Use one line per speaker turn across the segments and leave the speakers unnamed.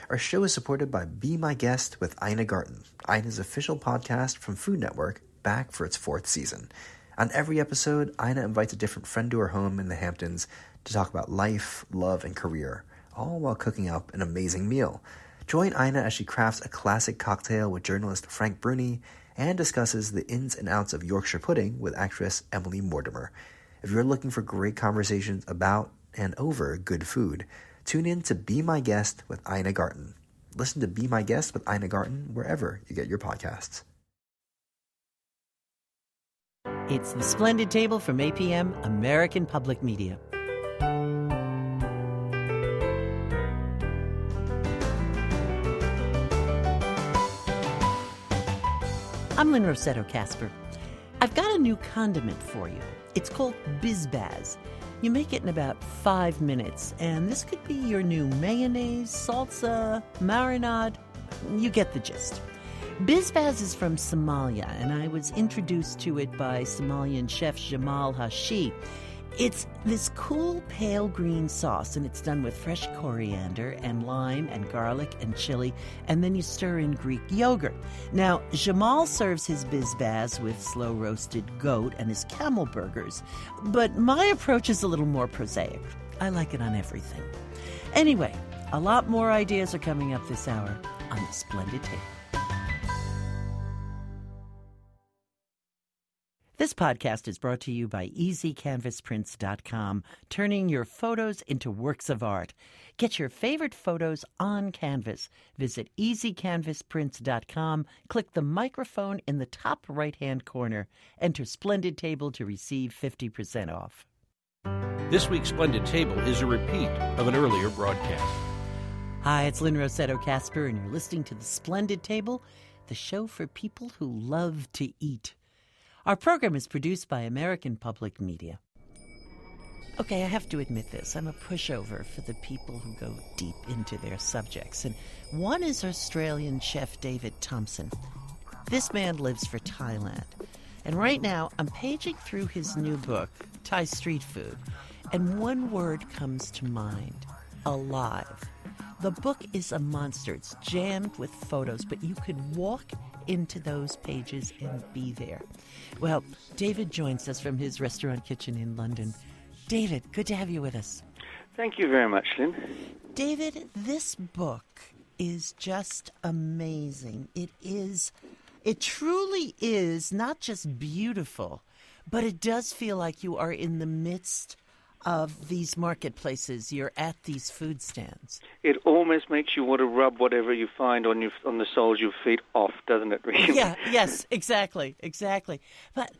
Our show is supported by Be My Guest with Ina Garten, Ina's official podcast from Food Network, back for its 4th season. On every episode, Ina invites a different friend to her home in the Hamptons to talk about life, love, and career, all while cooking up an amazing meal. Join Ina as she crafts a classic cocktail with journalist Frank Bruni and discusses the ins and outs of Yorkshire pudding with actress Emily Mortimer. If you're looking for great conversations about and over good food, tune in to Be My Guest with Ina Garten. Listen to Be My Guest with Ina Garten wherever you get your podcasts.
It's The Splendid Table from APM, American Public Media. I'm Lynn Rossetto Kasper. I've got a new condiment for you. It's called BizBaz. You make it in about 5 minutes, and this could be your new mayonnaise, salsa, marinade. You get the gist. BizBaz is from Somalia, and I was introduced to it by Somalian chef Jamal Hashi. It's this cool pale green sauce, and it's done with fresh coriander and lime and garlic and chili, and then you stir in Greek yogurt. Now, Jamal serves his BizBaz with slow-roasted goat and his camel burgers, but my approach is a little more prosaic. I like it on everything. Anyway, a lot more ideas are coming up this hour on The Splendid Table. This podcast is brought to you by EasyCanvasPrints.com, turning your photos into works of art. Get your favorite photos on canvas. Visit EasyCanvasPrints.com, click the microphone in the top right-hand corner. Enter Splendid Table to receive 50% off.
This week's Splendid Table is a repeat of an earlier broadcast.
Hi, it's Lynn Rossetto Kasper, and you're listening to The Splendid Table, the show for people who love to eat. Our program is produced by American Public Media. Okay, I have to admit this. I'm a pushover for the people who go deep into their subjects. And one is Australian chef David Thompson. This man lives for Thailand. And right now, I'm paging through his new book, Thai Street Food. And one word comes to mind: alive. The book is a monster. It's jammed with photos, but you could walk into those pages and be there. Well, David joins us from his restaurant kitchen in London. David, good to have you with us.
Thank you very much, Lynn.
David, this book is just amazing. It truly is not just beautiful, but it does feel like you are in the midst of these marketplaces. You're at these food stands.
It almost makes you want to rub whatever you find on the soles of your feet off, doesn't it, really?
Yeah, yes, exactly. But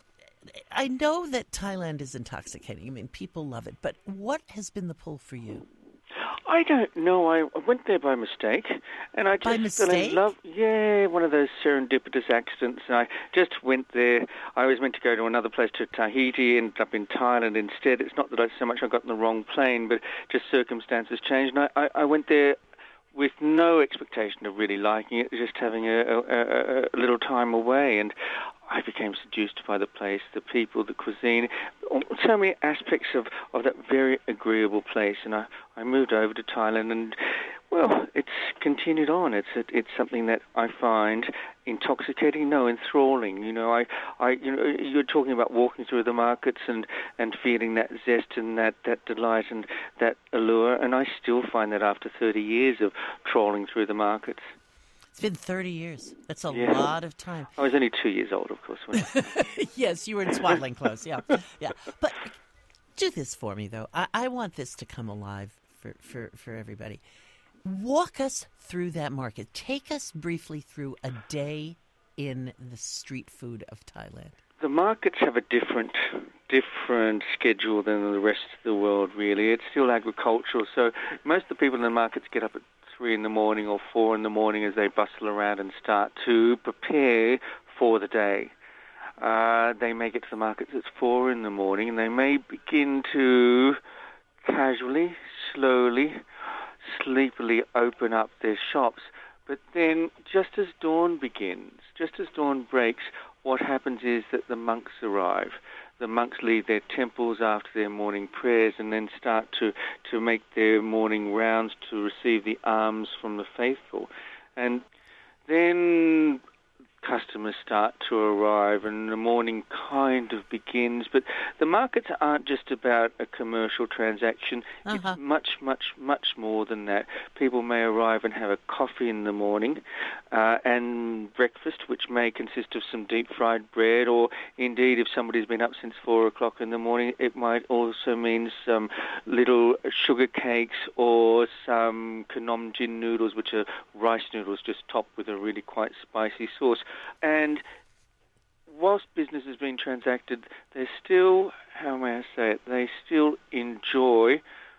I know that Thailand is intoxicating. I mean, people love it. But what has been the pull for you?
I don't know. I went there by mistake, and I just fell in love. Yeah, one of those serendipitous accidents. And I just went there. I was meant to go to another place, to Tahiti, ended up in Thailand instead. It's not that I got on the wrong plane, but just circumstances changed. And I went there with no expectation of really liking it, just having a little time away. And I became seduced by the place, the people, the cuisine, so many aspects of that very agreeable place. And I moved over to Thailand, and, well, it's continued on. It's something that I find intoxicating, enthralling. You're talking about walking through the markets and feeling that zest and that delight and that allure, and I still find that after 30 years of trawling through the markets.
It's been 30 years. That's a lot of time.
I was only 2 years old, of course.
Yes, you were in swaddling clothes, yeah. But do this for me, though. I want this to come alive for everybody. Walk us through that market. Take us briefly through a day in the street food of Thailand.
The markets have a different schedule than the rest of the world, really. It's still agricultural, so most of the people in the markets get up at 3 in the morning or 4 in the morning as they bustle around and start to prepare for the day. They may get to the markets at 4 in the morning, and they may begin to casually, slowly, sleepily open up their shops. But then, just as dawn begins, just as dawn breaks, what happens is that the monks arrive. the monks leave their temples after their morning prayers and then start to make their morning rounds to receive the alms from the faithful. And then customers start to arrive and the morning kind of begins. But the markets aren't just about a commercial transaction. It's much, much, much more than that. People may arrive and have a coffee in the morning and breakfast, which may consist of some deep-fried bread, or indeed, if somebody's been up since 4 o'clock in the morning, it might also mean some little sugar cakes or some knomjin noodles, which are rice noodles just topped with a really quite spicy sauce. And whilst business is being transacted, they still, how may I say it, they still enjoy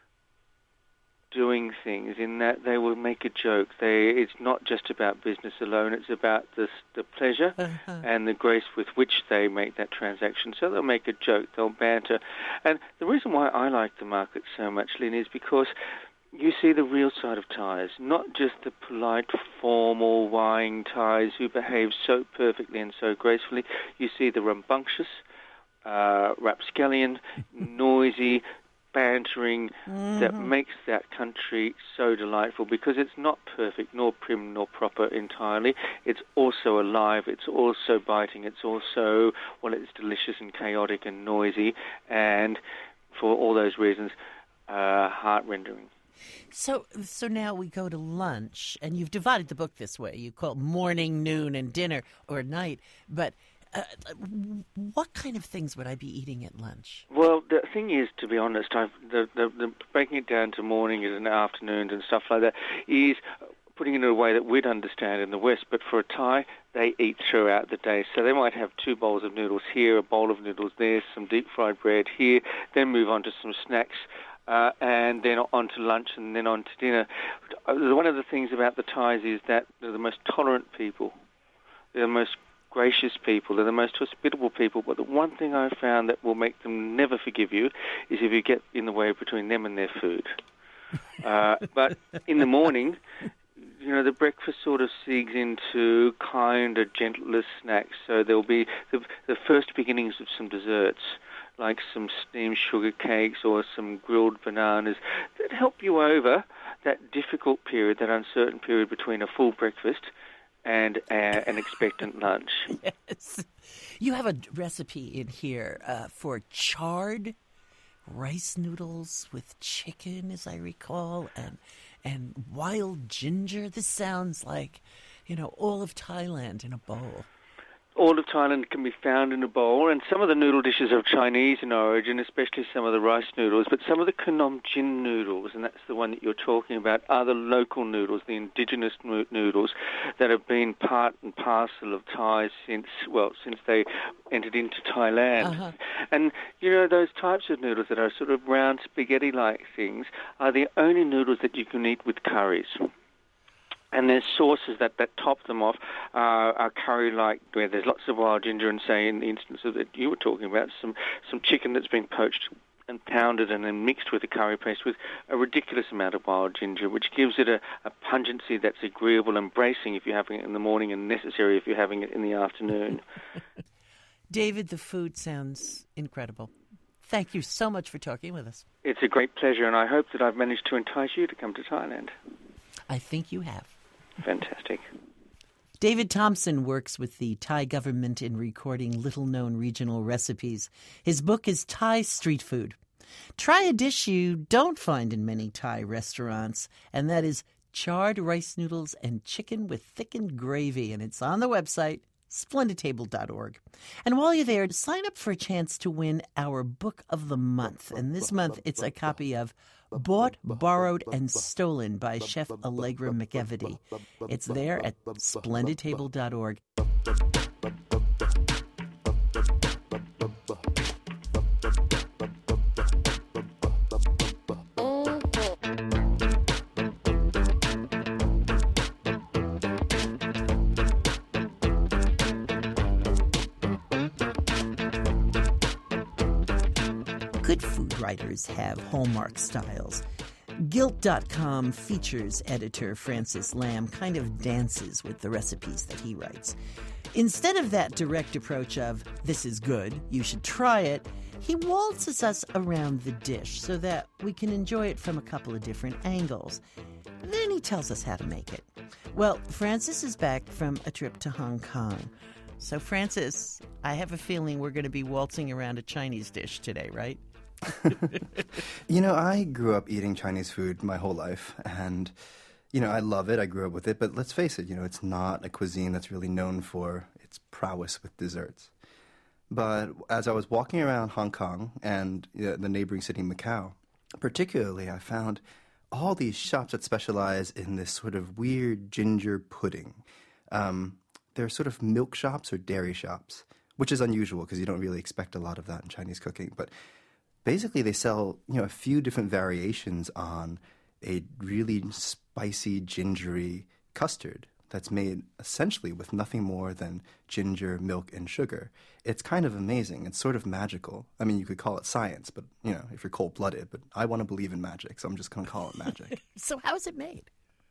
doing things in that they will make a joke. It's not just about business alone, it's about the pleasure and the grace with which they make that transaction. So they'll make a joke, they'll banter. And the reason why I like the market so much, Lynn, is because you see the real side of Thais, not just the polite, formal, wying Thais who behave so perfectly and so gracefully. You see the rambunctious, rapscallion, noisy, bantering that makes that country so delightful, because it's not perfect, nor prim, nor proper entirely. It's also alive, it's also biting, it's also, well, it's delicious and chaotic and noisy, and for all those reasons, heart-rendering.
So now we go to lunch, and you've divided the book this way. You call it morning, noon, and dinner, or night. But what kind of things would I be eating at lunch?
Well, the thing is, to be honest, the breaking it down to mornings and afternoons and stuff like that is putting it in a way that we'd understand in the West. But for a Thai, they eat throughout the day. So they might have 2 bowls of noodles here, a bowl of noodles there, some deep-fried bread here, then move on to some snacks, and then on to lunch and then on to dinner. One of the things about the Thais is that they're the most tolerant people. They're the most gracious people. They're the most hospitable people. But the one thing I've found that will make them never forgive you is if you get in the way between them and their food. But in the morning, you know, the breakfast sort of segues into kind of gentler snacks. So there'll be the first beginnings of some desserts, like some steamed sugar cakes or some grilled bananas that help you over that difficult period, that uncertain period between a full breakfast and an expectant lunch.
Yes. You have a recipe in here for charred rice noodles with chicken, as I recall, and wild ginger. This sounds like, you know, all of Thailand in a bowl.
All of Thailand can be found in a bowl, and some of the noodle dishes are Chinese in origin, especially some of the rice noodles, but some of the knomjin noodles, and that's the one that you're talking about, are the local noodles, the indigenous noodles that have been part and parcel of Thais since they entered into Thailand. And, you know, those types of noodles that are sort of round spaghetti-like things are the only noodles that you can eat with curries. And there's sauces that top them off are curry-like, where there's lots of wild ginger, and say in the instance of that you were talking about, some chicken that's been poached and pounded and then mixed with a curry paste with a ridiculous amount of wild ginger, which gives it a pungency that's agreeable and bracing if you're having it in the morning, and necessary if you're having it in the afternoon.
David, the food sounds incredible. Thank you so much for talking with us.
It's a great pleasure, and I hope that I've managed to entice you to come to Thailand.
I think you have.
Fantastic.
David Thompson works with the Thai government in recording little-known regional recipes. His book is Thai Street Food. Try a dish you don't find in many Thai restaurants, and that is charred rice noodles and chicken with thickened gravy, and it's on the website, splendidtable.org. And while you're there, sign up for a chance to win our Book of the Month. And this month, it's a copy of Bought, Borrowed, and Stolen by Chef Allegra McEvedy. It's there at splendidtable.org. Good food writers have hallmark styles. Guilt.com features editor Francis Lam kind of dances with the recipes that he writes. Instead of that direct approach of, this is good, you should try it, he waltzes us around the dish so that we can enjoy it from a couple of different angles. Then he tells us how to make it. Well, Francis is back from a trip to Hong Kong. So, Francis, I have a feeling we're going to be waltzing around a Chinese dish today, right?
I grew up eating Chinese food my whole life, and, I love it. I grew up with it, but let's face it, it's not a cuisine that's really known for its prowess with desserts. But as I was walking around Hong Kong and the neighboring city, Macau, particularly, I found all these shops that specialize in this sort of weird ginger pudding. They're sort of milk shops or dairy shops, which is unusual because you don't really expect a lot of that in Chinese cooking. But basically, they sell a few different variations on a really spicy, gingery custard that's made essentially with nothing more than ginger, milk, and sugar. It's kind of amazing. It's sort of magical. I mean, you could call it science, but, if you're cold-blooded. But I want to believe in magic, so I'm just going to call it magic.
So how is it made?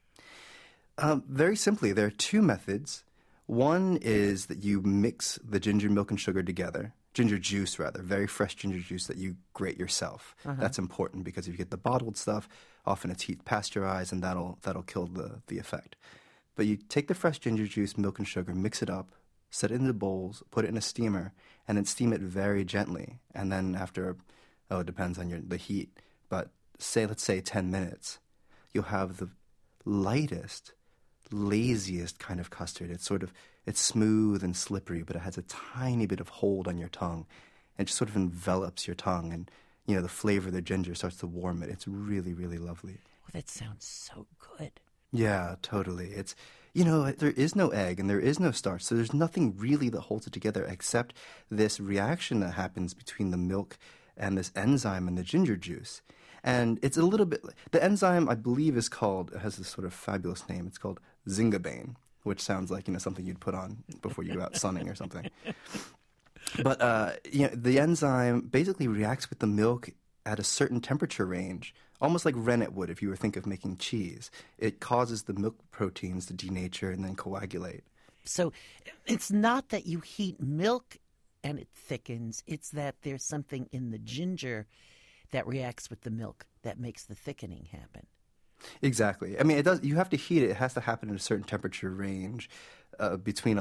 Very simply, there are two methods. One is that you mix the ginger, milk, and sugar together. Ginger juice, rather, very fresh ginger juice that you grate yourself. Uh-huh. That's important because if you get the bottled stuff, often it's heat pasteurized, and that'll kill the effect. But you take the fresh ginger juice, milk, and sugar, mix it up, set it into bowls, put it in a steamer, and then steam it very gently. And then after, it depends on the heat, but let's say 10 minutes, you'll have the lightest, laziest kind of custard. It's smooth and slippery, but it has a tiny bit of hold on your tongue. And it just sort of envelops your tongue, and the flavor of the ginger starts to warm it. It's really, really lovely.
Well, that sounds so good.
Yeah, totally. It's, there is no egg and there is no starch, so there's nothing really that holds it together except this reaction that happens between the milk and this enzyme in the ginger juice. And it's a little bit, the enzyme I believe it has this sort of fabulous name. It's called Zingabane, which sounds like, something you'd put on before you go out sunning or something. But, the enzyme basically reacts with the milk at a certain temperature range, almost like rennet would if you were thinking of making cheese. It causes the milk proteins to denature and then coagulate.
So it's not that you heat milk and it thickens. It's that there's something in the ginger that reacts with the milk that makes the thickening happen.
Exactly. I mean, it does. You have to heat it. It has to happen in a certain temperature range, between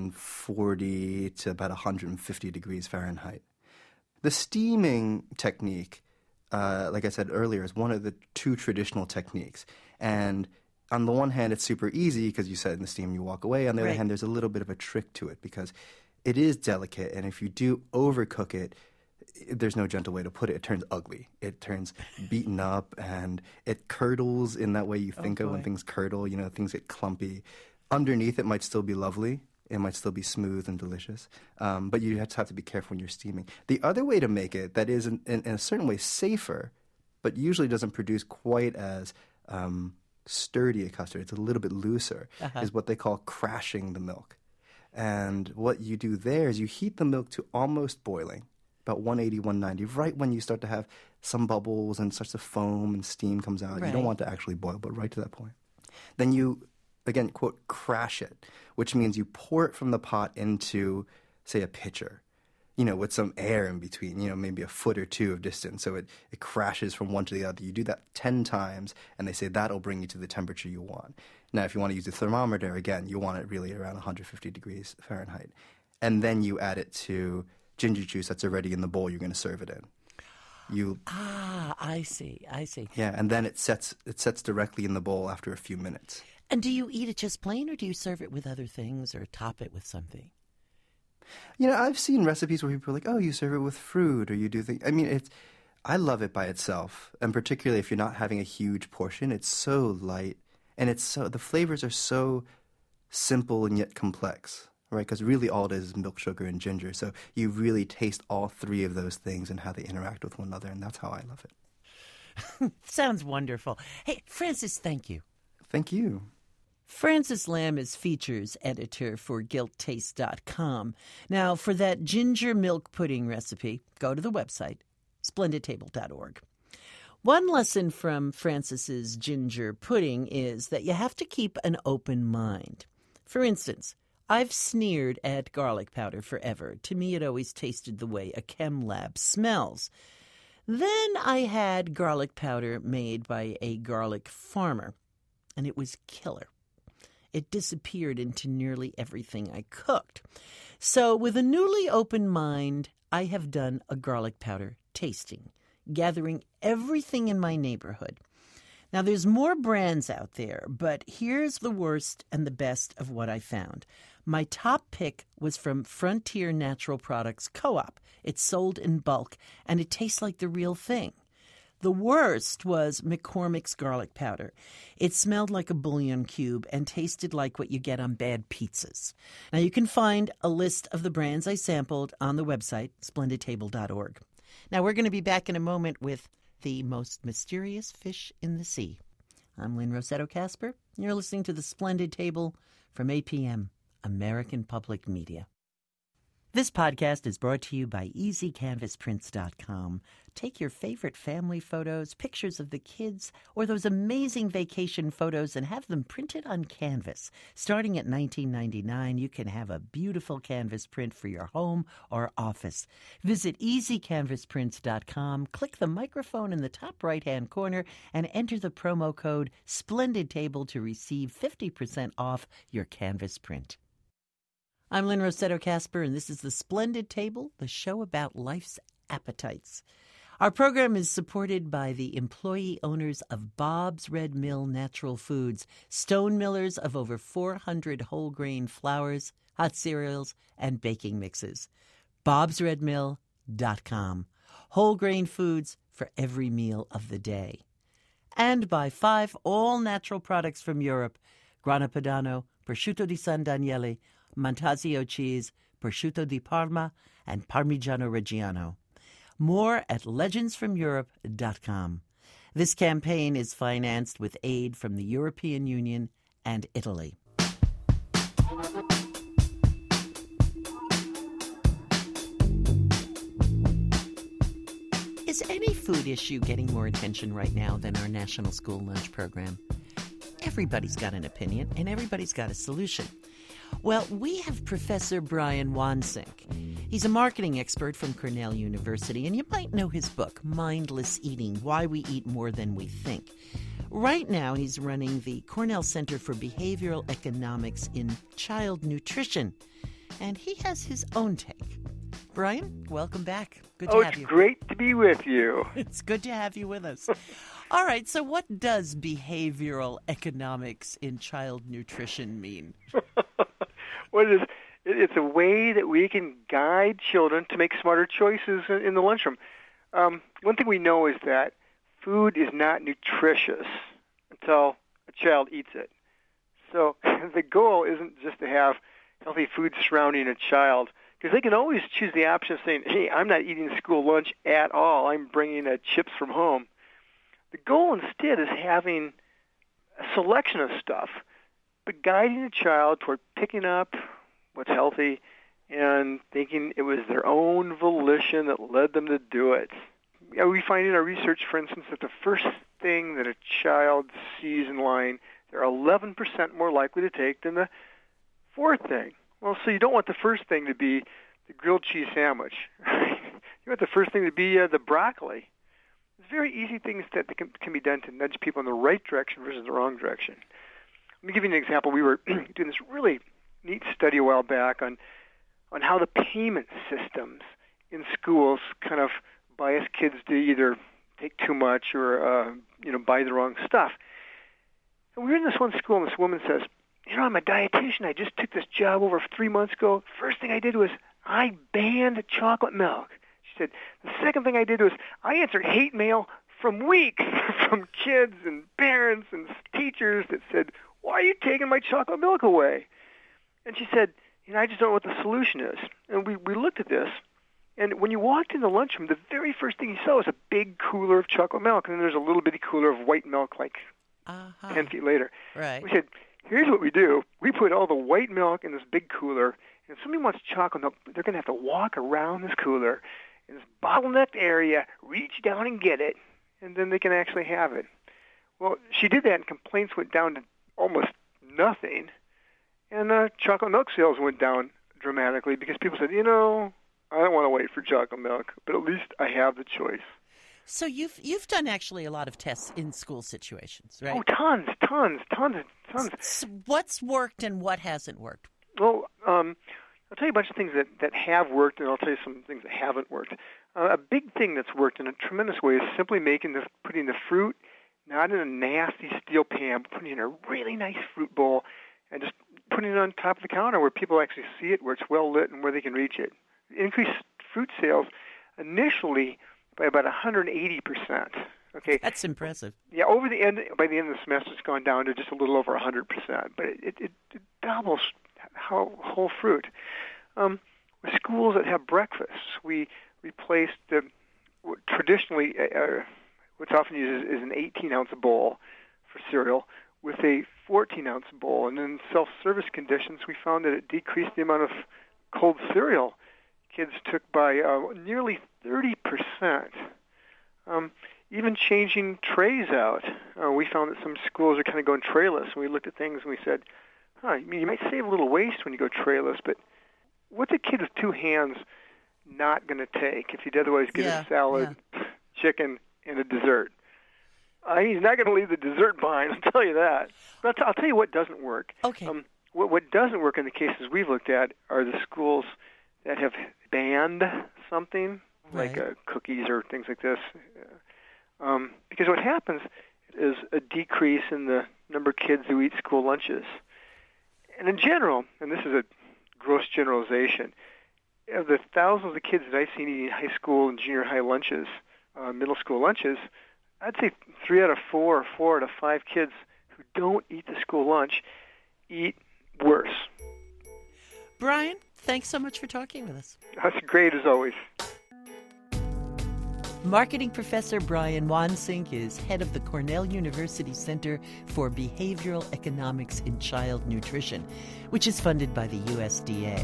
140 to about 150 degrees Fahrenheit. The steaming technique, like I said earlier, is one of the two traditional techniques. And on the one hand, it's super easy because you set it in the steam and you walk away. On the other hand, there's a little bit of a trick to it because it is delicate. And if you do overcook it, there's no gentle way to put it. It turns ugly. It turns beaten up, and it curdles in that way you think of when things curdle. Things get clumpy. Underneath, it might still be lovely. It might still be smooth and delicious. But you have to be careful when you're steaming. The other way to make it that is in a certain way safer, but usually doesn't produce quite as sturdy a custard, it's a little bit looser, is what they call crashing the milk. And what you do there is you heat the milk to almost boiling, about 180, 190, right when you start to have some bubbles and starts to foam and steam comes out. Right. You don't want to actually boil, but right to that point. Then you, again, quote, crash it, which means you pour it from the pot into, say, a pitcher, with some air in between, maybe a foot or two of distance. So it crashes from one to the other. You do that 10 times, and they say that'll bring you to the temperature you want. Now, if you want to use a thermometer, again, you want it really around 150 degrees Fahrenheit. And then you add it to ginger juice that's already in the bowl you're going to serve it in.
I see.
Yeah, and then it sets directly in the bowl after a few minutes.
And do you eat it just plain, or do you serve it with other things or top it with something?
I've seen recipes where people are like, oh, you serve it with fruit, or you do things. I mean, I love it by itself, and particularly if you're not having a huge portion, it's so light, and the flavors are so simple and yet complex. Right, because really all it is milk, sugar, and ginger. So you really taste all three of those things and how they interact with one another, and that's how I love
it. Sounds wonderful. Hey, Francis, thank you.
Thank you.
Francis Lam is features editor for GuiltTaste.com. Now, for that ginger milk pudding recipe, go to the website, splendidtable.org. One lesson from Francis's ginger pudding is that you have to keep an open mind. For instance, I've sneered at garlic powder forever. To me, it always tasted the way a chem lab smells. Then I had garlic powder made by a garlic farmer, and it was killer. It disappeared into nearly everything I cooked. So with a newly open mind, I have done a garlic powder tasting, gathering everything in my neighborhood. Now, there's more brands out there, but here's the worst and the best of what I found. My top pick was from Frontier Natural Products Co-op. It's sold in bulk, and it tastes like the real thing. The worst was McCormick's garlic powder. It smelled like a bouillon cube and tasted like what you get on bad pizzas. Now, you can find a list of the brands I sampled on the website, splendidtable.org. Now, we're going to be back in a moment with the most mysterious fish in the sea. I'm Lynn Rossetto Kasper. You're listening to The Splendid Table from APM, American Public Media. This podcast is brought to you by EasyCanvasPrints.com. Take your favorite family photos, pictures of the kids, or those amazing vacation photos and have them printed on canvas. Starting at $19.99, you can have a beautiful canvas print for your home or office. Visit EasyCanvasPrints.com, click the microphone in the top right-hand corner, and enter the promo code SplendidTable to receive 50% off your canvas print. I'm Lynn Rossetto Kasper, and this is The Splendid Table, the show about life's appetites. Our program is supported by the employee owners of Bob's Red Mill Natural Foods, stone millers of over 400 whole grain flours, hot cereals, and baking mixes. Bob'sRedMill.com. Whole grain foods for every meal of the day. And by 5 all-natural products from Europe, Grana Padano, Prosciutto di San Daniele, Montasio cheese, Prosciutto di Parma, and Parmigiano Reggiano. More at legendsfromeurope.com. This campaign is financed with aid from the European Union and Italy. Is any food issue getting more attention right now than our National School Lunch Program? Everybody's got an opinion, and everybody's got a solution. Well, we have Professor Brian Wansink. He's a marketing expert from Cornell University, and you might know his book, Mindless Eating, Why We Eat More Than We Think. Right now, he's running the Cornell Center for Behavioral Economics in Child Nutrition, and he has his own take. Brian, welcome back. Good to have you.
It's great to be with you.
It's good to have you with us. All right, so what does behavioral economics in child nutrition mean?
It's a way that we can guide children to make smarter choices in the lunchroom. One thing we know is that food is not nutritious until a child eats it. So the goal isn't just to have healthy food surrounding a child, because they can always choose the option of saying, hey, I'm not eating school lunch at all. I'm bringing chips from home. The goal instead is having a selection of stuff, but guiding a child toward picking up what's healthy and thinking it was their own volition that led them to do it. We find in our research, for instance, that the first thing that a child sees in line, they're 11% more likely to take than the fourth thing. Well, so you don't want the first thing to be the grilled cheese sandwich. You want the first thing to be the broccoli. There's very easy things that can be done to nudge people in the right direction versus the wrong direction. Let me give you an example. We were doing this really neat study a while back on how the payment systems in schools kind of bias kids to either take too much or buy the wrong stuff. And we were in this one school, and this woman says, I'm a dietitian. I just took this job over 3 months ago. First thing I did was I banned chocolate milk. She said, the second thing I did was I answered hate mail from weeks from kids and parents and teachers that said, why are you taking my chocolate milk away? And she said, I just don't know what the solution is. And we looked at this, and when you walked in the lunchroom, the very first thing you saw was a big cooler of chocolate milk, and then there's a little bitty cooler of white milk 10 feet later.
Right.
We said, here's what we do. We put all the white milk in this big cooler, and if somebody wants chocolate milk, they're going to have to walk around this cooler in this bottlenecked area, reach down and get it, and then they can actually have it. Well, she did that, and complaints went down to almost nothing, and chocolate milk sales went down dramatically because people said, I don't want to wait for chocolate milk, but at least I have the choice.
So you've done actually a lot of tests in school situations, right?
Oh, tons.
So what's worked and what hasn't worked?
Well, I'll tell you a bunch of things that have worked, and I'll tell you some things that haven't worked. A big thing that's worked in a tremendous way is simply putting the fruit not in a nasty steel pan, but putting it in a really nice fruit bowl and just putting it on top of the counter where people actually see it, where it's well lit, and where they can reach it. Increased fruit sales initially by about 180%. Okay,
that's impressive.
Yeah, by the end of the semester, it's gone down to just a little over 100%, but it doubles whole fruit. With schools that have breakfasts, we replaced traditionally what's often used is an 18-ounce bowl for cereal with a 14-ounce bowl, and in self-service conditions, we found that it decreased the amount of cold cereal kids took by nearly 30%. Even changing trays out, we found that some schools are kind of going trayless. And we looked at things and we said, you might save a little waste when you go trayless, but what's a kid with two hands not going to take if he'd otherwise get a salad, chicken, and a dessert? He's not going to leave the dessert behind, I'll tell you that. But I'll tell you what doesn't work.
Okay.
What doesn't work in the cases we've looked at are the schools that have banned something, like cookies or things like this. Because what happens is a decrease in the number of kids who eat school lunches. And in general, and this is a gross generalization, of the thousands of kids that I've seen eating high school and junior high lunches, middle school lunches, I'd say 3 out of 4 or 4 out of 5 kids who don't eat the school lunch eat worse.
Brian, thanks so much for talking with us.
That's great, as always.
Marketing professor Brian Wansink is head of the Cornell University Center for Behavioral Economics in Child Nutrition, which is funded by the USDA.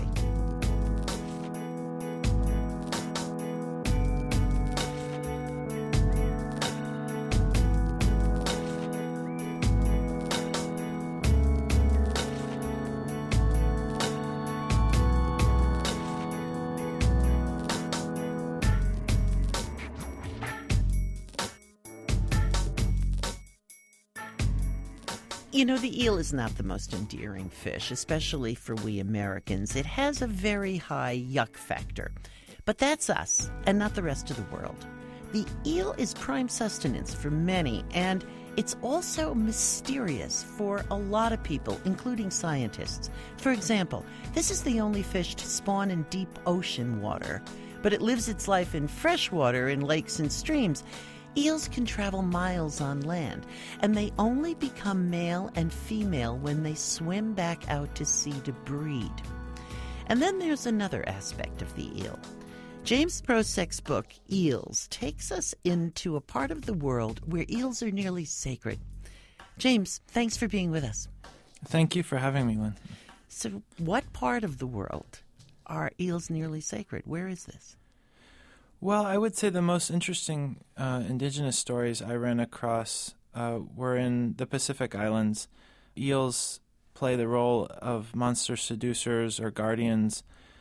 The eel is not the most endearing fish, especially for we Americans. It has a very high yuck factor. But that's us, and not the rest of the world. The eel is prime sustenance for many, and it's also mysterious for a lot of people, including scientists. For example, this is the only fish to spawn in deep ocean water, but it lives its life in fresh water in lakes and streams. Eels can travel miles on land, and they only become male and female when they swim back out to sea to breed. And then there's another aspect of the eel. James Prosek's book, Eels, takes us into a part of the world where eels are nearly sacred. James, thanks for being with us.
Thank you for having me, Lynn.
So what part of the world are eels nearly sacred? Where is this?
Well, I would say the most interesting indigenous stories I ran across were in the Pacific Islands. Eels play the role of monster seducers or guardians.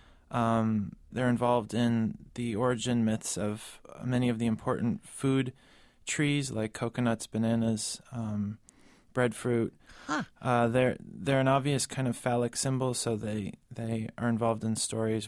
They're involved in the origin myths of many of the important food trees like coconuts, bananas, breadfruit.
Huh.
They're an obvious kind of phallic symbol, so they are involved in stories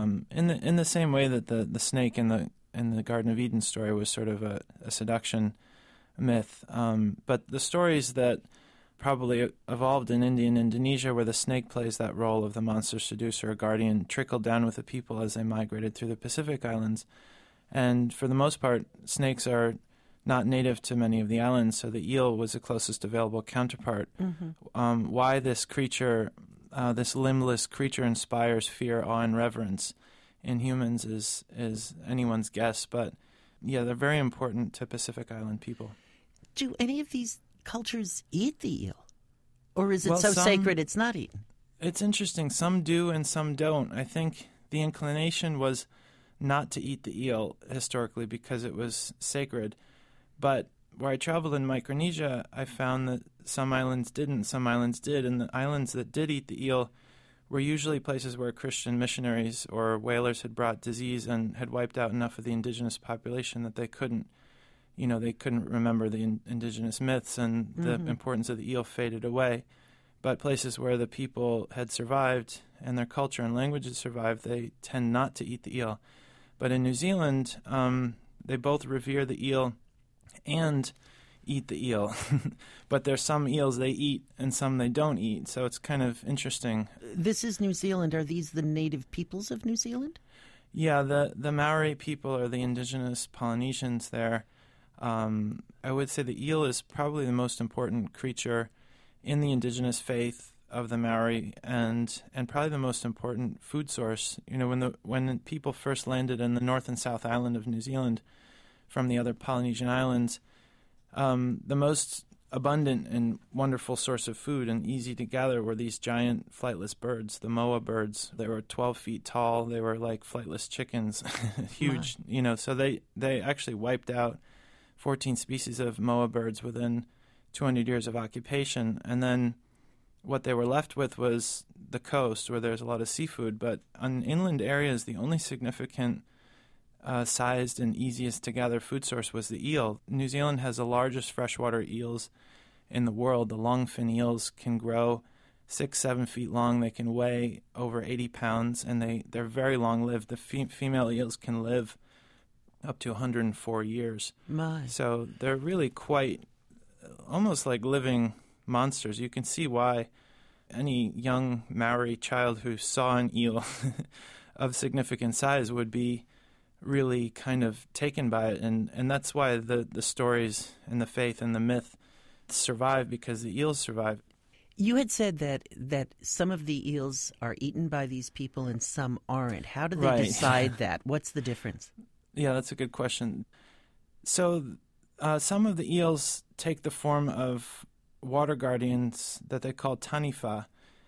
in the same way that the snake in the Garden of Eden story was sort of a seduction myth. But the stories that probably evolved in India and Indonesia, where the snake plays that role of the monster seducer or guardian, trickled down with the people as they migrated through the Pacific Islands. And for the most part, snakes are not native to many of the islands, so the eel was the closest available counterpart.
Mm-hmm.
Why this creature, this limbless creature, inspires fear, awe, and reverence in humans is anyone's guess. But yeah, they're very important to Pacific Island people.
Do any of these cultures eat the eel? Or is it so sacred it's not eaten?
It's interesting. Some do and some don't. I think the inclination was not to eat the eel historically because it was sacred. But where I traveled in Micronesia, I found that some islands didn't, some islands did, and the islands that did eat the eel were usually places where Christian missionaries or whalers had brought disease and had wiped out enough of the indigenous population that they couldn't remember the indigenous myths, and the importance of the eel faded away. But places where the people had survived and their culture and language had survived, they tend not to eat the eel. But in New Zealand, they both revere the eel and eat the eel. But there's some eels they eat and some they don't eat, so it's kind of interesting.
This is New Zealand. Are these the native peoples of New Zealand?
Yeah, the Maori people are the indigenous Polynesians there. I would say the eel is probably the most important creature in the indigenous faith of the Maori, and probably the most important food source. You know, when people first landed in the North and South Island of New Zealand from the other Polynesian islands, the most abundant and wonderful source of food and easy to gather were these giant flightless birds, the moa birds. They were 12 feet tall. They were like flightless chickens, huge. Wow. You know, so they actually wiped out 14 species of moa birds within 200 years of occupation. And then what they were left with was the coast, where there's a lot of seafood. But on inland areas, the only significant sized and easiest to gather food source was the eel. New Zealand has the largest freshwater eels in the world. The longfin eels can grow 6-7 feet long. They can weigh over 80 pounds, and they're very long-lived. The female eels can live up to 104 years.
My.
So they're really quite almost like living monsters. You can see why any young Maori child who saw an eel of significant size would be really kind of taken by it, and that's why the stories and the faith and the myth survive, because the eels survive.
You had said that some of the eels are eaten by these people and some aren't. How do they decide that? What's the difference?
Yeah, that's a good question. So some of the eels take the form of water guardians that they call taniwha,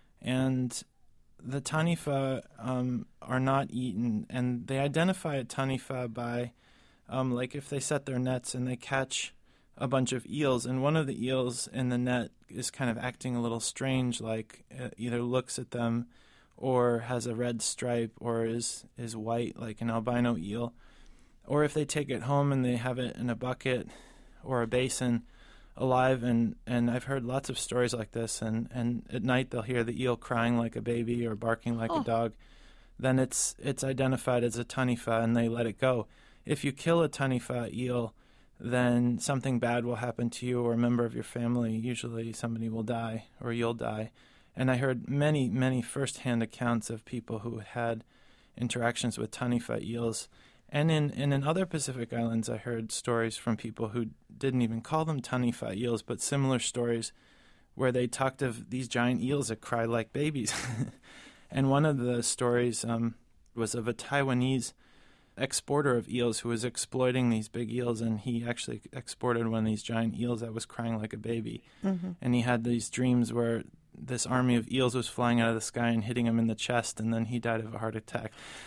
and the taniwha are not eaten, and they identify a taniwha by, like if they set their nets and they catch a bunch of eels, and one of the eels in the net is kind of acting a little strange, like either looks at them or has a red stripe or is white like an albino eel. Or if they take it home and they have it in a bucket or a basin alive, and I've heard lots of stories like this, and at night they'll hear the eel crying like a baby or barking like a dog, then it's identified as a taniwha and they let it go. If you kill a taniwha eel, then something bad will happen to you or a member of your family. Usually somebody will die or you'll die. And I heard many, many first-hand accounts of people who had interactions with taniwha eels. And in other Pacific islands, I heard stories from people who didn't even call them taniwha eels, but similar stories where they talked of these giant eels that cried like babies. And one of the stories was of a Taiwanese exporter of eels who was exploiting these big eels, and he actually exported one of these giant eels that was crying like a baby. Mm-hmm. And he had these dreams where this army of eels was flying out of the sky and hitting him in the chest, and then he died of a heart attack.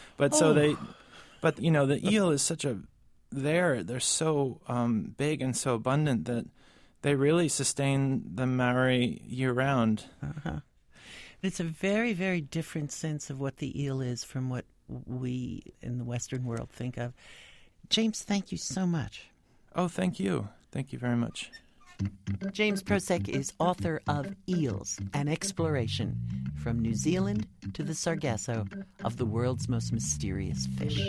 But you know, the eel is they're so big and so abundant that they really sustain the Maori year-round.
Uh-huh. It's a very, very different sense of what the eel is from what we in the Western world think of. James, thank you so much.
Oh, thank you. Thank you very much.
James Prosek is author of Eels, an Exploration from New Zealand to the Sargasso of the world's most mysterious fish.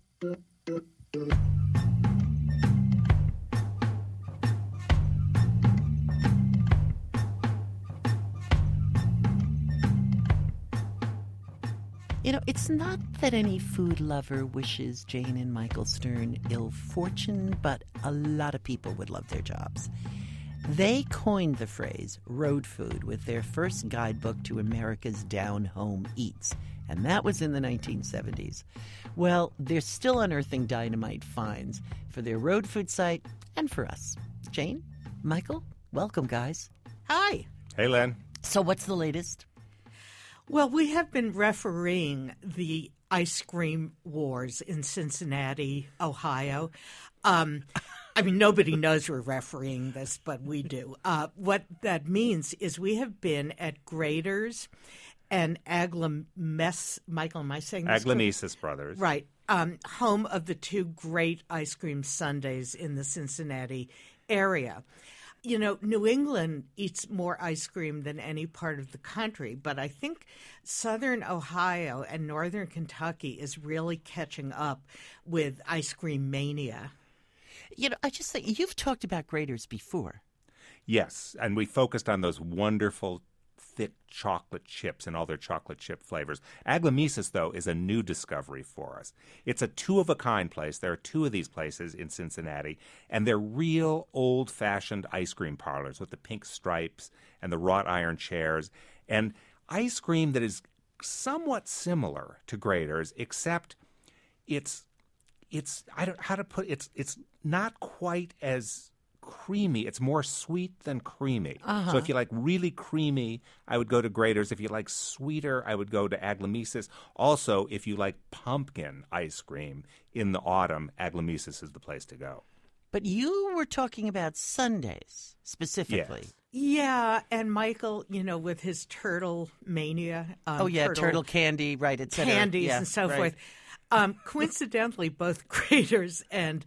You know, it's not that any food lover wishes Jane and Michael Stern ill fortune, but a lot of people would love their jobs. They coined the phrase road food with their first guidebook to America's down-home eats, and that was in the 1970s. Well, they're still unearthing dynamite finds for their road food site and for us. Jane, Michael, welcome, guys.
Hi.
Hey, Len.
So what's the latest?
Well, we have been refereeing the ice cream wars in Cincinnati, Ohio. I mean, nobody knows we're refereeing this, but we do. What that means is we have been at Graeter's and Michael, am I saying this?
Aglamesis Brothers.
Right. Home of the two great ice cream sundaes in the Cincinnati area. You know, New England eats more ice cream than any part of the country, but I think southern Ohio and northern Kentucky is really catching up with ice cream mania.
You know, I just think you've talked about Graeter's before.
Yes, and we focused on those wonderful thick chocolate chips and all their chocolate chip flavors. Aglamesis, though, is a new discovery for us. It's a two-of-a-kind place. There are two of these places in Cincinnati, and they're real old-fashioned ice cream parlors with the pink stripes and the wrought iron chairs, and ice cream that is somewhat similar to Graeter's, except it's not quite as creamy. It's more sweet than creamy.
Uh-huh.
So if you like really creamy, I would go to Graeter's. If you like sweeter, I would go to Aglamesis. Also, if you like pumpkin ice cream in the autumn, Aglamesis is the place to go.
But you were talking about sundaes specifically.
Yes.
Yeah, and Michael, you know, with his turtle mania.
Turtle candy, right, et cetera.
Candies and so forth. Coincidentally, both Graeter's and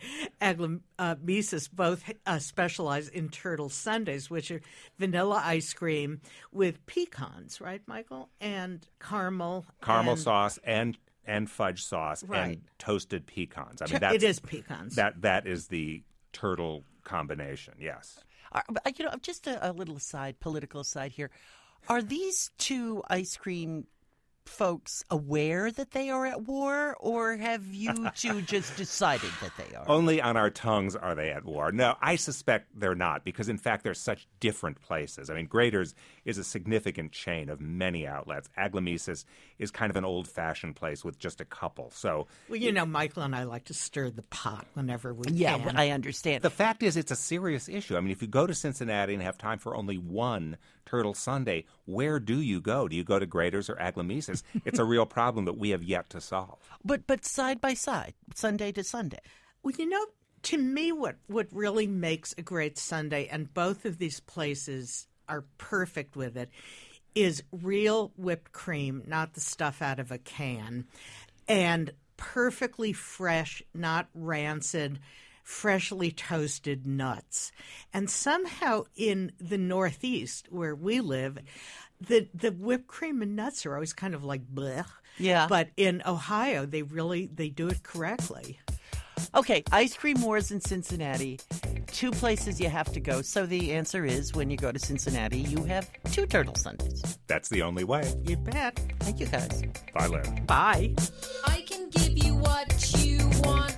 Aglamesis both specialize in turtle sundaes, which are vanilla ice cream with pecans, right, Michael? And caramel
Sauce and fudge sauce and toasted pecans. I mean,
it is pecans.
That is the turtle combination, yes.
You know, just a little aside, political aside here. Are these two ice cream folks aware that they are at war, or have you two just decided that they are?
Only on our tongues are they at war. No, I suspect they're not, because in fact they're such different places. I mean, Graeter's is a significant chain of many outlets. Aglamesis is kind of an old-fashioned place with just a couple. So,
well, you know, Michael and I like to stir the pot whenever we can.
Yeah, I understand.
The fact is, it's a serious issue. I mean, if you go to Cincinnati and have time for only one turtle sundae, where do you go? Do you go to Graeter's or Aglamesis? It's a real problem that we have yet to solve.
But side by side, Sunday to Sunday.
Well, you know, to me, what really makes a great sundae, and both of these places are perfect with it, is real whipped cream, not the stuff out of a can, and perfectly fresh, not rancid, freshly toasted nuts. And somehow in the Northeast, where we live, the whipped cream and nuts are always kind of like blech.
Yeah.
But in Ohio, they do it correctly.
Okay, ice cream wars in Cincinnati. Two places you have to go. So the answer is, when you go to Cincinnati, you have two turtle sundaes.
That's the only way.
You bet.
Thank you, guys.
Bye, Lynn.
Bye.
I can give you what you want.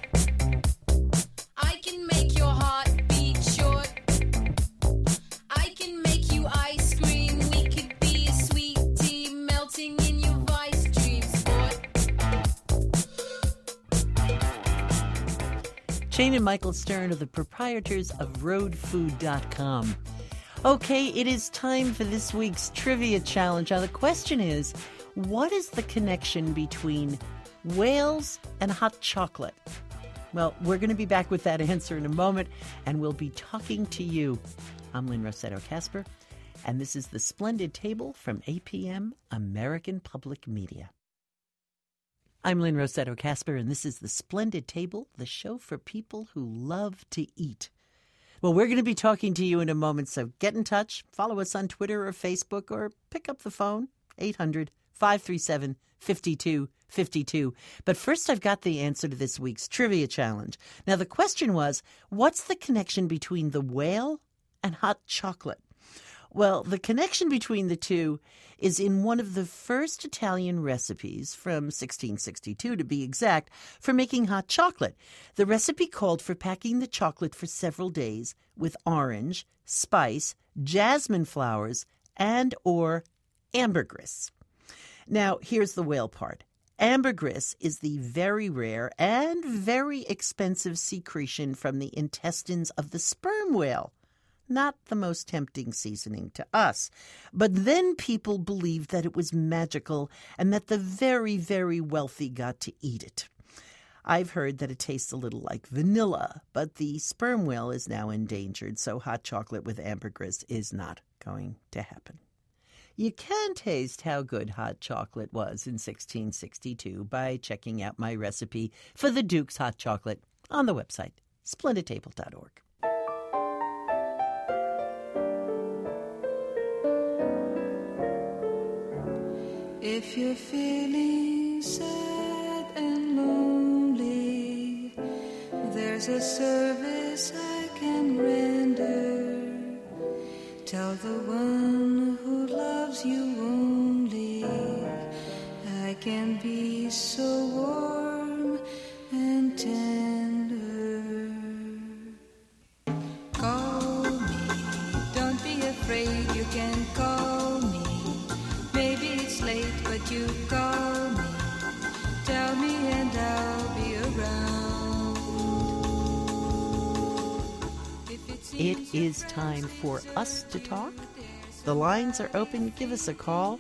I can make your heart beat short. I can make you ice cream. We could be a sweet tea melting in your vice dream sport.
Jane and Michael Stern are the proprietors of RoadFood.com. Okay, it is time for this week's trivia challenge. Now, the question is, what is the connection between whales and hot chocolate? Well, we're going to be back with that answer in a moment, and we'll be talking to you. I'm Lynn Rossetto Kasper, and this is The Splendid Table from APM, American Public Media. I'm Lynn Rossetto Kasper, and this is The Splendid Table, the show for people who love to eat. Well, we're going to be talking to you in a moment, so get in touch, follow us on Twitter or Facebook, or pick up the phone, 800-537-5252. But first, I've got the answer to this week's trivia challenge. Now, the question was, what's the connection between the whale and hot chocolate? Well, the connection between the two is in one of the first Italian recipes, from 1662 to be exact, for making hot chocolate. The recipe called for packing the chocolate for several days with orange, spice, jasmine flowers, and or ambergris. Now, here's the whale part. Ambergris is the very rare and very expensive secretion from the intestines of the sperm whale. Not the most tempting seasoning to us. But then people believed that it was magical and that the very, very wealthy got to eat it. I've heard that it tastes a little like vanilla, but the sperm whale is now endangered, so hot chocolate with ambergris is not going to happen. You can taste how good hot chocolate was in 1662 by checking out my recipe for the Duke's hot chocolate on the website, splendidtable.org.
If you're feeling sad and lonely, there's a service I can render. Tell the one who loves you only, I can be so warm and tender. Call me, don't be afraid, you can call me. Maybe it's late, but you call me. Tell me and I'll be around.
It is time for us to talk. The lines are open. Give us a call,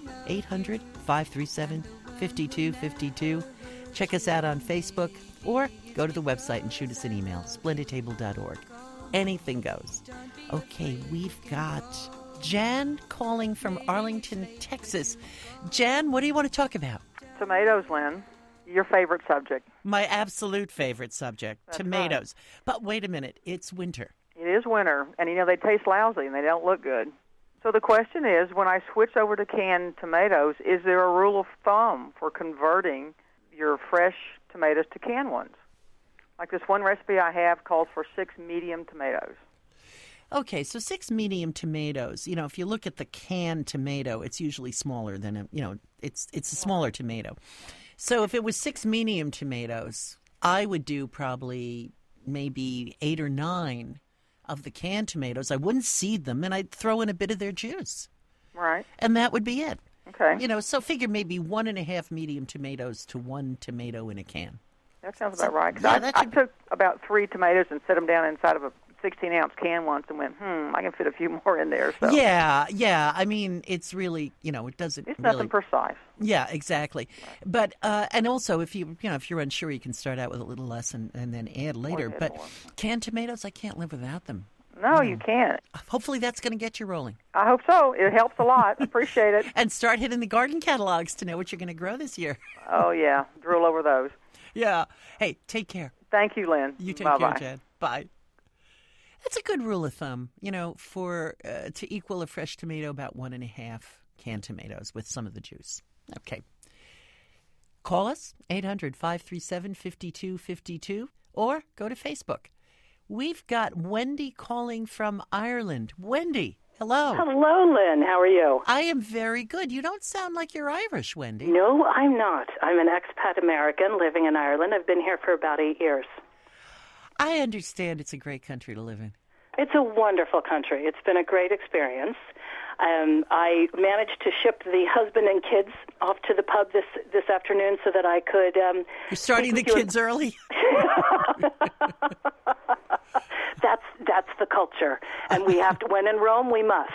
800-537-5252. Check us out on Facebook or go to the website and shoot us an email, splendidtable.org. Anything goes. Okay, we've got Jan calling from Arlington, Texas. Jan, what do you want to talk about?
Tomatoes, Lynn. Your favorite subject.
My absolute favorite subject,
That's
tomatoes. Right. But wait a minute, it's winter.
It is winter, and they taste lousy and they don't look good. So the question is, when I switch over to canned tomatoes, is there a rule of thumb for converting your fresh tomatoes to canned ones? Like this one recipe I have calls for 6 medium tomatoes.
Okay, so 6 medium tomatoes. If you look at the canned tomato, it's usually smaller than it's a smaller tomato. So if it was 6 medium tomatoes, I would do probably maybe 8 or 9 of the canned tomatoes. I wouldn't seed them, and I'd throw in a bit of their juice.
Right.
And that would be it.
Okay.
So figure maybe 1.5 medium tomatoes to 1 tomato in a can.
That sounds about right. I took about 3 tomatoes and set them down inside of a 16-ounce can once and went, I can fit a few more in there. So.
Yeah. I mean, it's really, it doesn't.
It's
really,
nothing precise.
Yeah, exactly. But and also, if you're unsure, you can start out with a little less and then add later. But canned tomatoes, I can't live without them.
No, you can't.
Hopefully, that's going to get you rolling.
I hope so. It helps a lot. Appreciate it.
And start hitting the garden catalogs to know what you're going to grow this year.
Oh yeah, drool over those.
Yeah. Hey, take care.
Thank you, Lynn.
You take
Bye-bye.
care, Jan. Bye. That's a good rule of thumb, for to equal a fresh tomato, about 1.5 canned tomatoes with some of the juice. Okay. Call us, 800-537-5252, or go to Facebook. We've got Wendy calling from Ireland. Wendy, hello.
Hello, Lynn. How are you?
I am very good. You don't sound like you're Irish, Wendy.
No, I'm not. I'm an expat American living in Ireland. I've been here for about 8 years.
I understand it's a great country to live in.
It's a wonderful country. It's been a great experience. I managed to ship the husband and kids off to the pub this afternoon so that I could...
You're starting the kids early?
That's the culture. And we have to, when in Rome, we must.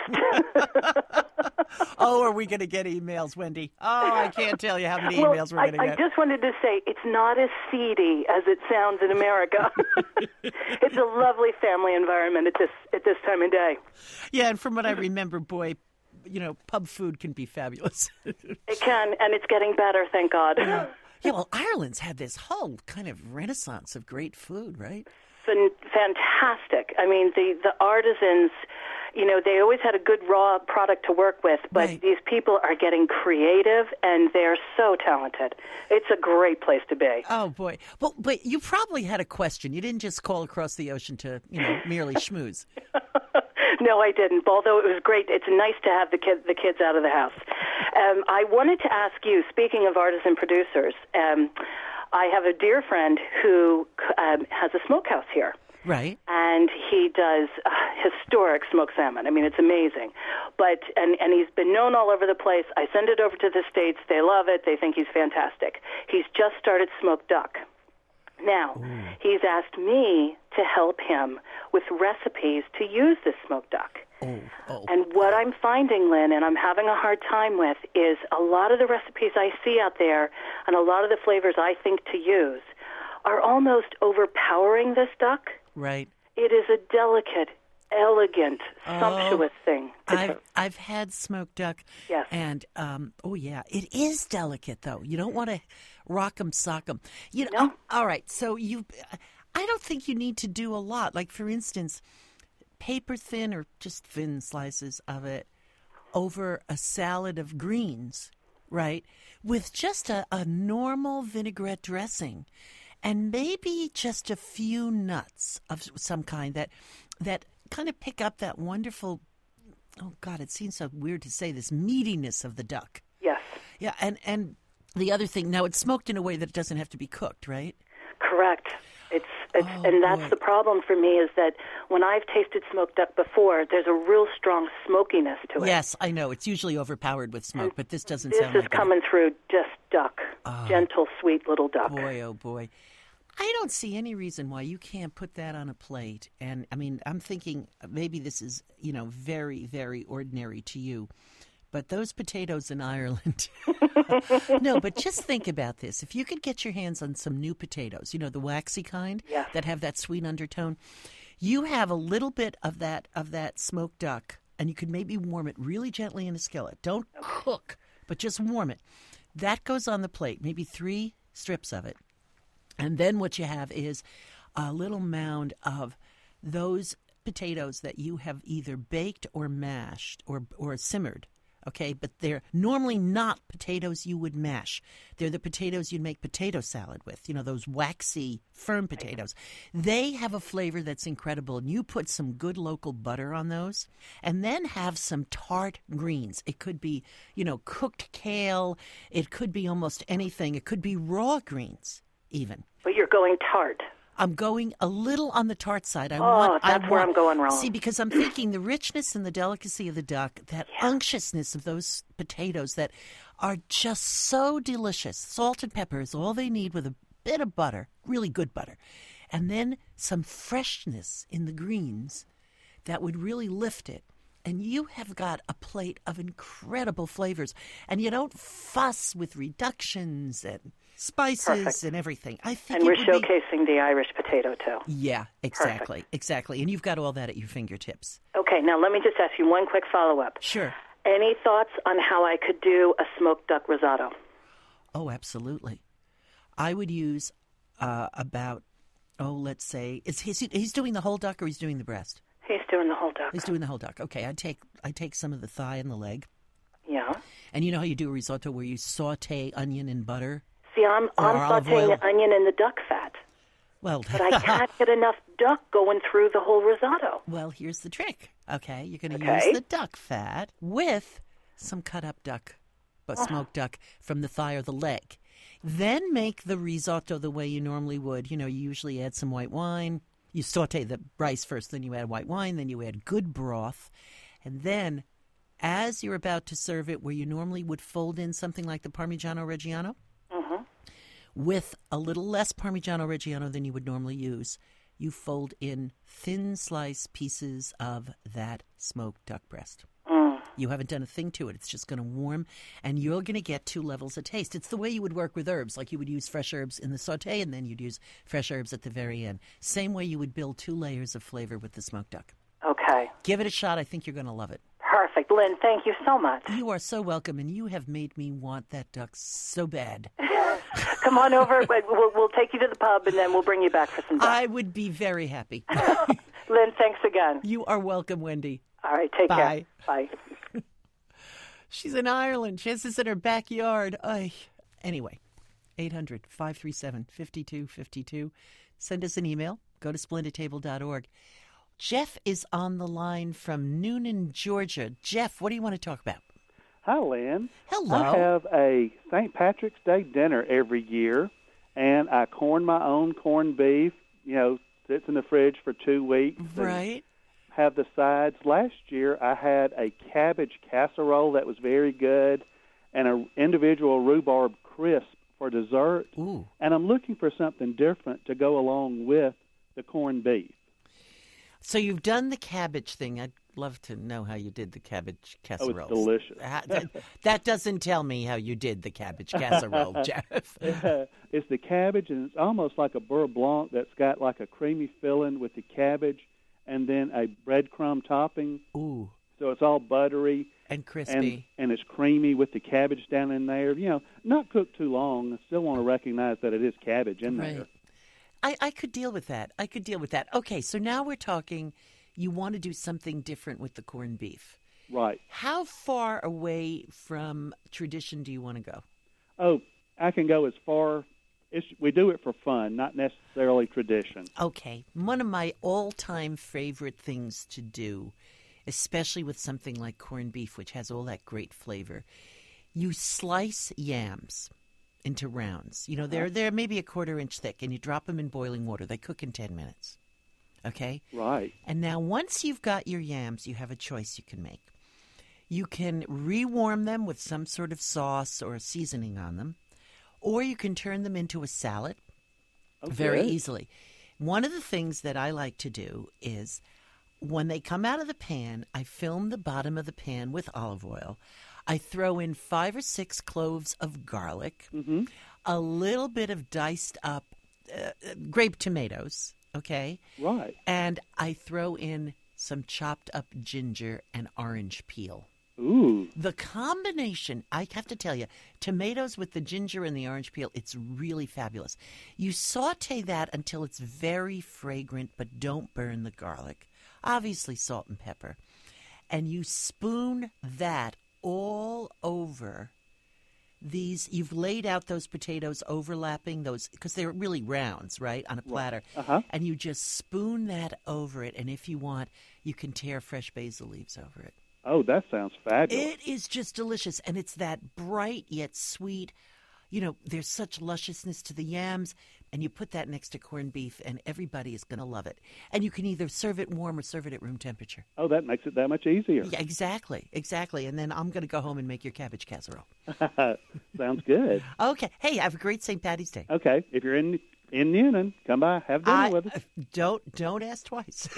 Oh, are we going to get emails, Wendy? Oh, I can't tell you how many emails we're going to get.
I just wanted to say it's not as seedy as it sounds in America. It's a lovely family environment at this time of day.
Yeah, and from what I remember, boy, pub food can be fabulous.
It can, and it's getting better, thank God.
Yeah, well, Ireland's had this whole kind of renaissance of great food, right?
Fantastic. I mean, the artisans, they always had a good raw product to work with, but right. These people are getting creative, and they're so talented. It's a great place to be.
Oh, boy. Well, but you probably had a question. You didn't just call across the ocean to, merely schmooze.
No, I didn't, although it was great. It's nice to have the kids out of the house. I wanted to ask you, speaking of artisan producers, I have a dear friend who has a smokehouse here.
Right.
And he does historic smoked salmon. I mean, it's amazing. But and he's been known all over the place. I send it over to the States. They love it. They think he's fantastic. He's just started smoked duck. Now, he's asked me to help him with recipes to use this smoked duck. And what I'm finding, Lynn, and I'm having a hard time with, is a lot of the recipes I see out there and a lot of the flavors I think to use are almost overpowering this duck.
Right.
It is a delicate, elegant, sumptuous thing.
I've had smoked duck.
Yes.
And, it is delicate, though. You don't want to rock 'em, sock 'em. All right, so I don't think you need to do a lot. Like, for instance, paper thin or just thin slices of it over a salad of greens, right, with just a normal vinaigrette dressing and maybe just a few nuts of some kind that kind of pick up that wonderful, oh, God, it seems so weird to say this, meatiness of the duck.
Yes.
Yeah, and the other thing, now it's smoked in a way that it doesn't have to be cooked, right?
Correct. And that's the problem for me is that when I've tasted smoked duck before, there's a real strong smokiness to it.
Yes, I know. It's usually overpowered with smoke, but this doesn't
sound
like that.
This is coming through just duck. Gentle, sweet little duck.
Boy, oh boy. I don't see any reason why you can't put that on a plate. And, I mean, I'm thinking maybe this is, very, very ordinary to you. But those potatoes in Ireland. No, but just think about this. If you could get your hands on some new potatoes, the waxy kind that have that sweet undertone, you have a little bit of that smoked duck, and you could maybe warm it really gently in a skillet. Don't cook, but just warm it. That goes on the plate, maybe 3 strips of it. And then what you have is a little mound of those potatoes that you have either baked or mashed or simmered. Okay, but they're normally not potatoes you would mash. They're the potatoes you'd make potato salad with, those waxy, firm potatoes. They have a flavor that's incredible, and you put some good local butter on those, and then have some tart greens. It could be, cooked kale. It could be almost anything. It could be raw greens, even.
But you're going tart.
I'm going a little on the tart side.
That's where I'm going wrong.
See, because I'm thinking the richness and the delicacy of the duck, that unctuousness of those potatoes that are just so delicious. Salt and pepper is all they need with a bit of butter, really good butter. And then some freshness in the greens that would really lift it. And you have got a plate of incredible flavors. And you don't fuss with reductions and spices and everything. I think
we're showcasing the Irish potato, too.
Yeah, exactly.
Perfect.
Exactly. And you've got all that at your fingertips.
Okay, now let me just ask you one quick follow-up.
Sure.
Any thoughts on how I could do a smoked duck risotto?
Oh, absolutely. I would use let's say, he's doing the whole duck or he's doing the breast?
He's doing the whole duck.
He's doing the whole duck. Okay, I take some of the thigh and the leg.
Yeah.
And you know how you do a risotto where you saute onion in butter?
See, I'm sauteing the onion in the duck fat.
Well,
but I can't get enough duck going through the whole risotto.
Well, here's the trick. Okay, you're going to use the duck fat with some cut up duck, but smoked duck from the thigh or the leg. Then make the risotto the way you normally would. You usually add some white wine. You saute the rice first, then you add white wine, then you add good broth. And then, as you're about to serve it, where you normally would fold in something like the Parmigiano Reggiano, with a little less Parmigiano Reggiano than you would normally use, you fold in thin sliced pieces of that smoked duck breast. You haven't done a thing to it. It's just going to warm, and you're going to get 2 levels of taste. It's the way you would work with herbs, like you would use fresh herbs in the saute, and then you'd use fresh herbs at the very end. Same way you would build 2 layers of flavor with the smoked duck.
Okay.
Give it a shot. I think you're going to love it.
Perfect. Lynn, thank you so much.
You are so welcome, and you have made me want that duck so bad.
Come on over. We'll take you to the pub, and then we'll bring you back for some duck.
I would be very happy.
Lynn, thanks again.
You are welcome, Wendy.
All right, take
care.
Bye.
She's in Ireland. She has this in her backyard. Anyway, 800-537-5252. Send us an email. Go to splendidtable.org. Jeff is on the line from Noonan, Georgia. Jeff, what do you want to talk about?
Hi, Lynn.
Hello.
I have a St. Patrick's Day dinner every year, and I corn my own corned beef, sits in the fridge for 2 weeks.
Right.
Have the sides. Last year, I had a cabbage casserole that was very good and an individual rhubarb crisp for dessert.
Ooh.
And I'm looking for something different to go along with the corned beef.
So you've done the cabbage thing. love to know how you did the cabbage casserole.
Oh, it's delicious.
That doesn't tell me how you did the cabbage casserole, Jeff.
It's the cabbage, and it's almost like a beurre blanc that's got like a creamy filling with the cabbage and then a breadcrumb topping.
Ooh.
So it's all buttery.
And crispy.
And it's creamy with the cabbage down in there. You know, not cooked too long. I still want to recognize that it is cabbage in there.
I could deal with that. Okay, so now we're talking, you want to do something different with the corned beef.
Right.
How far away from tradition do you want to go?
Oh, I can go as far. We do it for fun, not necessarily tradition.
Okay. One of my all-time favorite things to do, especially with something like corned beef, which has all that great flavor, you slice yams into rounds. You know, they're maybe a 1/4 inch thick, and you drop them in boiling water. They cook in 10 minutes. Okay?
Right.
And now once you've got your yams, you have a choice you can make. You can rewarm them with some sort of sauce or seasoning on them, or you can turn them into a salad very easily. One of the things that I like to do is when they come out of the pan, I film the bottom of the pan with olive oil. I throw in 5 or 6 cloves of garlic, a little bit of diced up grape tomatoes, okay?
Right.
And I throw in some chopped up ginger and orange peel.
Ooh.
The combination, I have to tell you, tomatoes with the ginger and the orange peel, it's really fabulous. You saute that until it's very fragrant, but don't burn the garlic. Obviously salt and pepper. And you spoon that all over these. You've laid out those potatoes overlapping those, because they're really rounds, right, on a platter. And you just spoon that over it. And if you want, you can tear fresh basil leaves over it.
Oh, that sounds fabulous.
It is just delicious. And it's that bright yet sweet. You know, there's such lusciousness to the yams. And you put that next to corned beef, and everybody is going to love it. And you can either serve it warm or serve it at room temperature.
Oh, that makes it that much easier.
Yeah, exactly. And then I'm going to go home and make your cabbage casserole.
Sounds good.
Okay. Hey, have a great St. Patty's Day.
Okay. If you're in Newnan, come by, have dinner with us.
Don't ask twice.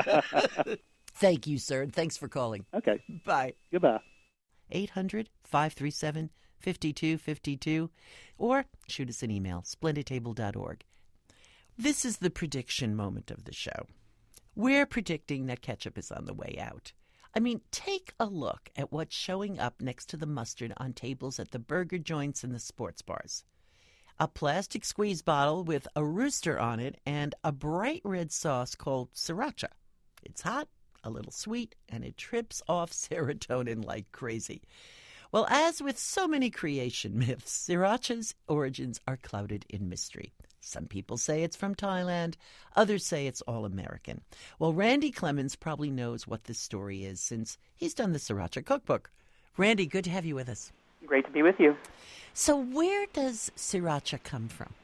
Thank you, sir. Thanks for calling.
Okay.
Bye.
Goodbye.
800-537-5252, or shoot us an email, splendidtable.org. This is the prediction moment of the show. We're predicting that ketchup is on the way out. I mean, take a look at what's showing up next to the mustard on tables at the burger joints and the sports bars. A plastic squeeze bottle with a rooster on it and a bright red sauce called sriracha. It's hot, a little sweet, and it trips off serotonin like crazy. Well, as with so many creation myths, sriracha's origins are clouded in mystery. Some people say it's from Thailand. Others say it's all American. Well, Randy Clemens probably knows what this story is since he's done the Sriracha Cookbook. Randy, good to have you with us.
Great to be with you.
So where does sriracha come from?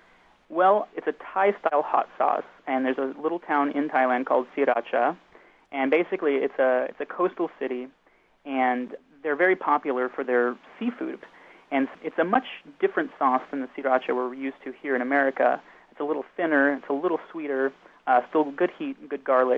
Well, it's a Thai-style hot sauce, and there's a little town in Thailand called Sriracha, and basically it's a coastal city, and they're very popular for their seafood. And it's a much different sauce than the sriracha we're used to here in America. It's a little thinner, it's a little sweeter, still good heat and good garlic.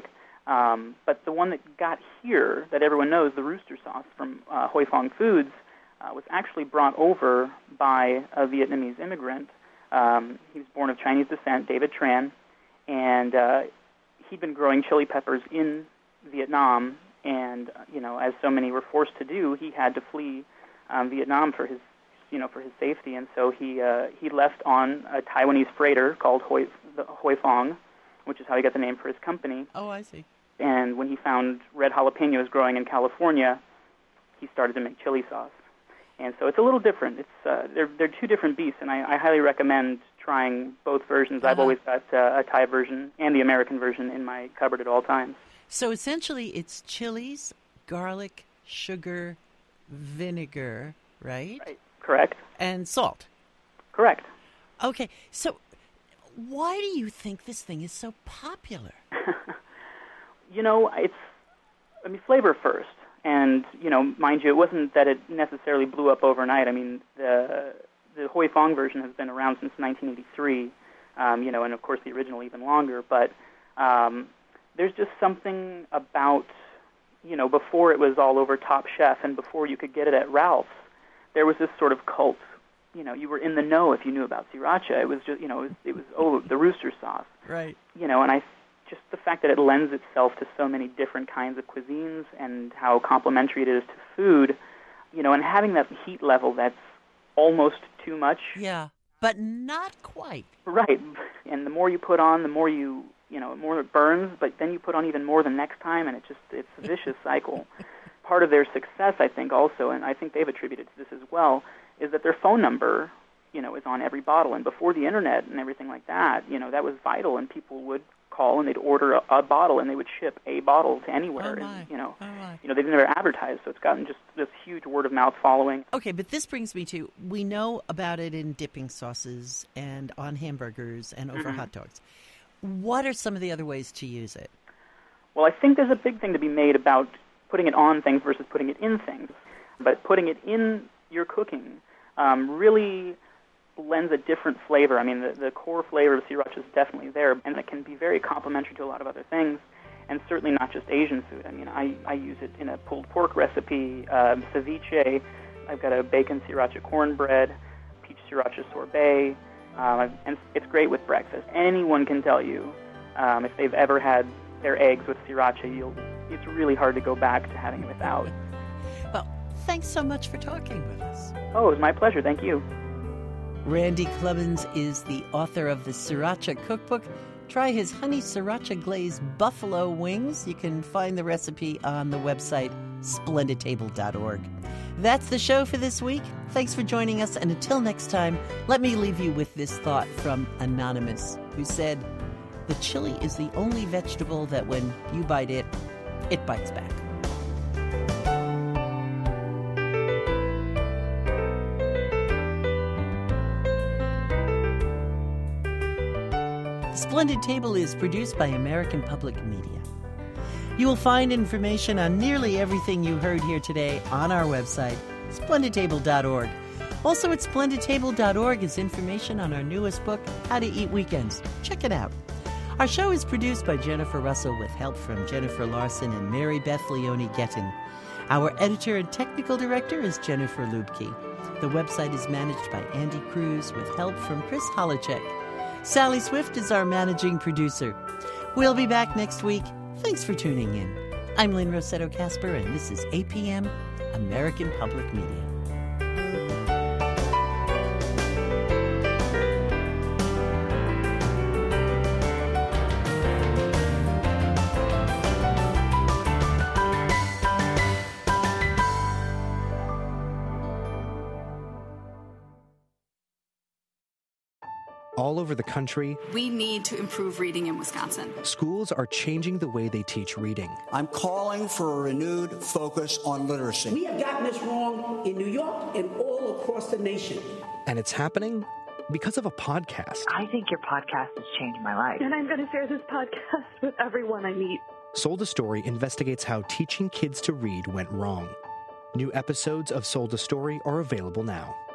But the one that got here, that everyone knows, the rooster sauce from Hoi Fong Foods, was actually brought over by a Vietnamese immigrant. He was born of Chinese descent, David Tran, and he'd been growing chili peppers in Vietnam. And as so many were forced to do, he had to flee Vietnam for his safety. And so he left on a Taiwanese freighter called Hoi Fong, which is how he got the name for his company.
Oh, I see.
And when he found red jalapenos growing in California, he started to make chili sauce. And so it's a little different. It's they're two different beasts, and I highly recommend trying both versions. I've always got a Thai version and the American version in my cupboard at all times.
So essentially it's chilies, garlic, sugar, vinegar, right?
Right. Correct.
And salt.
Correct.
Okay, so why do you think this thing is so popular?
It's flavor first. And, mind you, it wasn't that it necessarily blew up overnight. I mean, the Hoi Fong version has been around since 1983, and of course the original even longer. But there's just something about, before it was all over Top Chef and before you could get it at Ralph's, there was this sort of cult. You were in the know if you knew about sriracha. It was just, it was the rooster sauce.
Right.
And just the fact that it lends itself to so many different kinds of cuisines and how complementary it is to food, and having that heat level that's almost too much.
Yeah, but not quite.
Right. And the more you put on, the more more it burns, but then you put on even more the next time, and it's a vicious cycle. Part of their success, I think, also, and I think they've attributed to this as well, is that their phone number, is on every bottle. And before the internet and everything like that, that was vital, and people would call and they'd order a bottle, and they would ship a bottle to anywhere. They've never advertised, so it's gotten just this huge word of mouth following.
Okay, but this brings me to, we know about it in dipping sauces and on hamburgers and over hot dogs. What are some of the other ways to use it?
Well, I think there's a big thing to be made about putting it on things versus putting it in things. But putting it in your cooking really lends a different flavor. I mean, the core flavor of sriracha is definitely there, and it can be very complementary to a lot of other things, and certainly not just Asian food. I mean, I use it in a pulled pork recipe, ceviche. I've got a bacon sriracha cornbread, peach sriracha sorbet, and it's great with breakfast. Anyone can tell you if they've ever had their eggs with sriracha, it's really hard to go back to having it without.
Well, thanks so much for talking with us.
Oh, it was my pleasure. Thank you.
Randy Clubbins is the author of the Sriracha Cookbook. Try his honey sriracha glazed buffalo wings. You can find the recipe on the website splendidtable.org. That's the show for this week. Thanks for joining us, and until next time, let me leave you with this thought from Anonymous, who said, "The chili is the only vegetable that when you bite it, it bites back." Splendid Table is produced by American Public Media. You will find information on nearly everything you heard here today on our website, splendidtable.org. Also at splendidtable.org is information on our newest book, How to Eat Weekends. Check it out. Our show is produced by Jennifer Russell with help from Jennifer Larson and Mary Beth Leone Gettin. Our editor and technical director is Jennifer Lubke. The website is managed by Andy Cruz with help from Chris Holacek. Sally Swift is our managing producer. We'll be back next week. Thanks for tuning in. I'm Lynn Rossetto Kasper, and this is APM, American Public Media.
All over the country,
we need to improve reading in Wisconsin.
Schools are changing the way they teach reading.
I'm calling for a renewed focus on literacy.
We have gotten this wrong in New York and all across the nation.
And it's happening because of a podcast.
I think your podcast has changed my life.
And I'm going to share this podcast with everyone I meet.
Sold a Story investigates how teaching kids to read went wrong. New episodes of Sold a Story are available now.